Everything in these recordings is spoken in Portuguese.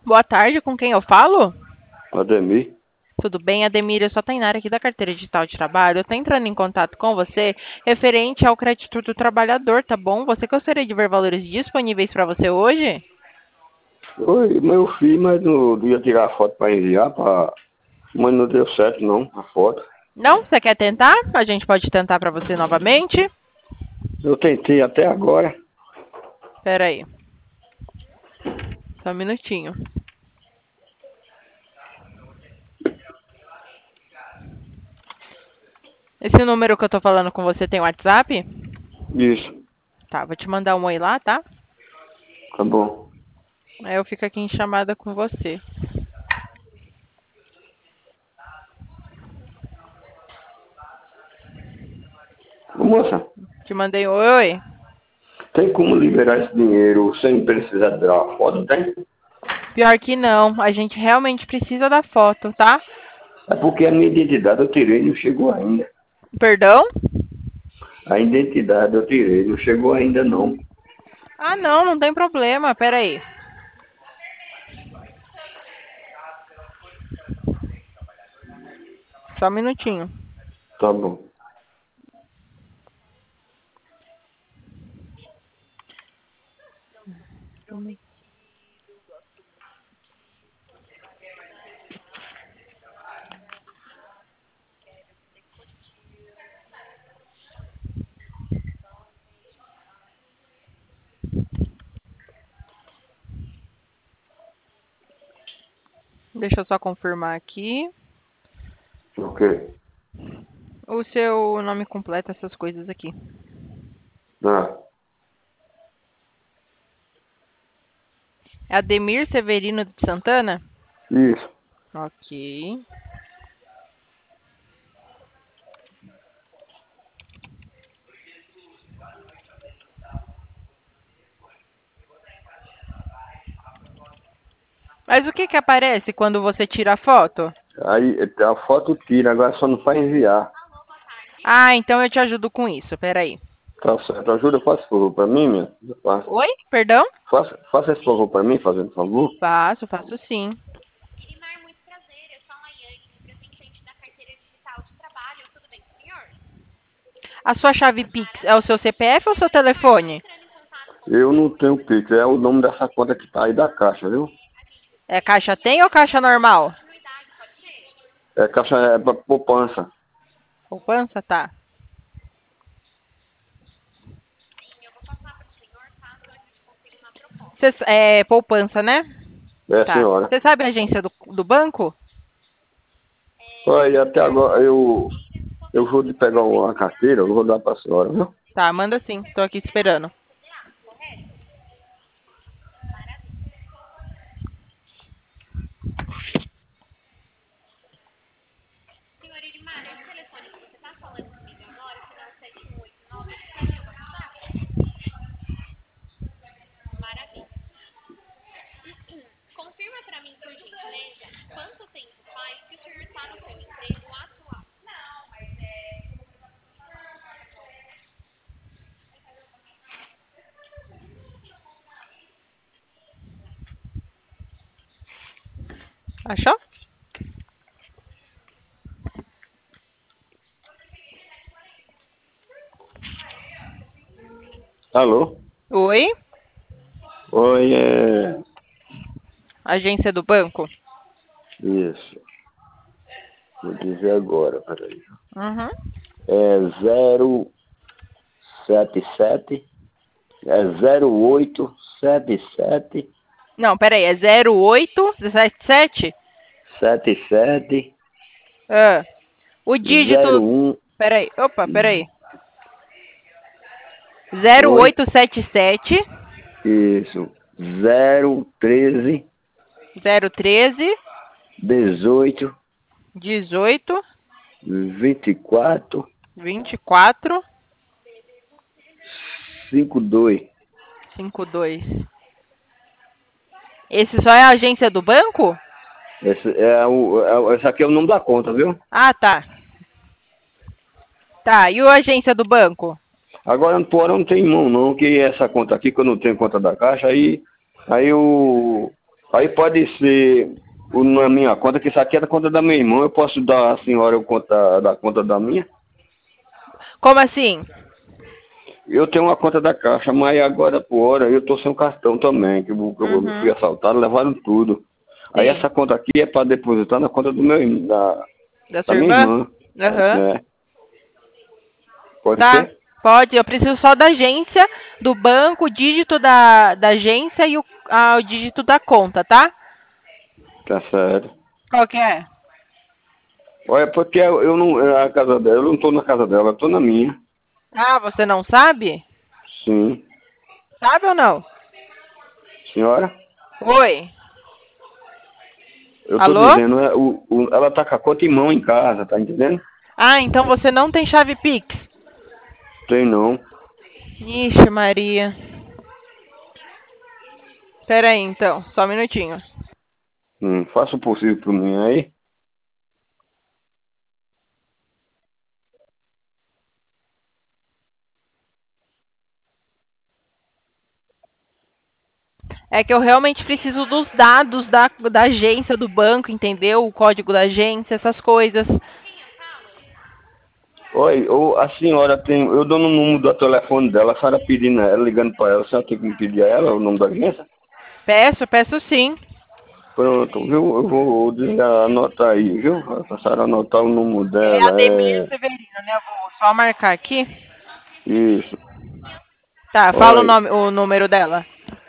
Boa tarde, com quem eu falo? Ademir? Tudo bem, Ademir? Eu sou a Tainara aqui da Carteira Digital de Trabalho. Eu tô entrando em contato com você referente ao crédito do trabalhador, tá bom? Você gostaria de ver valores disponíveis para você hoje? Oi, meu filho, mas não ia tirar a foto para enviar, mas não deu certo não, a foto. Não? Você quer tentar? A gente pode tentar para você novamente? Eu tentei até agora. Espera aí, só um minutinho. Esse número que eu tô falando com você tem WhatsApp? Isso, Tá, vou te mandar um oi lá, tá? tá bom. Aí eu fico aqui em chamada com você. Ô, moça, Te mandei um oi. tem como liberar esse dinheiro sem precisar tirar a foto, tem? Pior que não, a gente realmente precisa da foto, tá? É porque a minha identidade eu tirei e não chegou ainda. Perdão? A identidade eu tirei, não chegou ainda não. Ah, não, não tem problema. Pera aí. Só um minutinho. Tá bom. Deixa eu só confirmar aqui. Ok. O seu nome completo, essas coisas aqui. Ah, É Ademir Severino de Santana? isso. Ok. Mas o que que aparece quando você tira a foto? Aí a foto tira, agora só não faz enviar. Ah, então eu te ajudo com isso. Pera aí. Tá certo. Ajuda, faça esse favor pra mim, minha. Faça, Oi? Perdão? faça esse favor pra mim, fazendo favor. Faço, faço sim. A sua chave Pix é o seu CPF ou o seu telefone? Eu não tenho Pix, é o nome dessa conta que tá aí da Caixa, viu? É caixa tem ou caixa normal? É Caixa, é pra poupança. Poupança? Tá. É poupança, né? É, Tá. senhora. Você sabe a agência do banco? Olha, até agora eu vou lhe pegar uma carteira, eu vou dar pra senhora, viu? Tá, manda sim. Tô aqui esperando. Achou? Alô? Oi? Oi, Agência do banco? Isso. Vou dizer agora, peraí. Uhum. É 077, é 0877 Não, peraí. É 08177? 77 Ah. O dígito. 01 Peraí. Opa, peraí. 0877 Isso. 013 013 18 18 24 24 52. 52. Esse só é a agência do banco? Esse aqui é o nome da conta, viu? Ah, tá. Tá, e a agência do banco? Agora por hora não tem mão não, que essa conta aqui, que eu não tenho conta da Caixa, aí Aí pode ser na minha conta, que isso aqui é da conta da minha irmã. Eu posso dar à senhora o conta, da conta da minha? Como assim? Eu tenho uma conta da Caixa, mas agora por hora eu tô sem um cartão também, que eu fui Uhum. assaltado, levaram tudo. Aí Sim. essa conta aqui é para depositar na conta do meu, Da da sua minha irmã? irmã. Aham. É, pode Tá. ser? Pode. Eu preciso só da agência, do banco, o dígito da agência e o dígito da conta, tá? Tá certo. Qual que é? Olha, porque eu não, a casa dela, eu não tô na casa dela, eu tô na minha. Ah, você não sabe? Sim. Sabe ou não? Senhora? Oi. Eu tô Alô? dizendo, ela tá com a conta em mão em casa, tá entendendo? Ah, então você não tem chave Pix. Tem não. Ixi, Maria. Pera aí, então. Só um minutinho. Faça o possível por mim aí. É que eu realmente preciso dos dados da agência, do banco, entendeu? O código da agência, essas coisas. Oi, a senhora tem. Eu dou no número do telefone dela, a senhora pedindo ela, ligando pra ela, a senhora tem que me pedir a ela o nome da agência? Peço sim. Pronto, viu? Eu vou anotar aí, viu? A senhora anotar o número É dela, Ademir Severino, né? Eu vou só marcar aqui. isso. Tá, fala o Oi, nome, o número dela.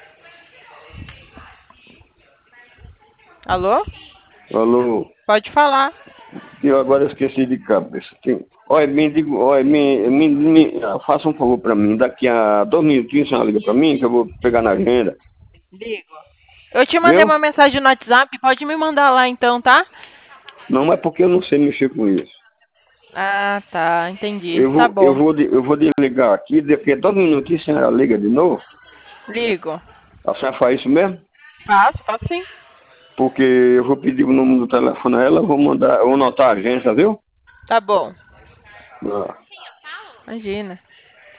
Alô? alô. Pode falar. E eu agora esqueci de cabeça. Olha, me diga, olha, faça um favor pra mim. Daqui a 2 minutinhos a senhora liga pra mim, que eu vou pegar na agenda, Ligo. Eu te mandei viu? uma mensagem no WhatsApp, pode me mandar lá então, tá? Não, mas porque eu não sei mexer com isso. Ah, tá, entendi. Eu Tá vou, eu bom. vou, eu vou desligar aqui, daqui a 2 minutinhos a senhora liga de novo. Ligo. A senhora faz isso mesmo? Faço sim. Porque eu vou pedir o número do telefone a ela, eu vou anotar a agência, viu? Tá bom. Ah. Imagina.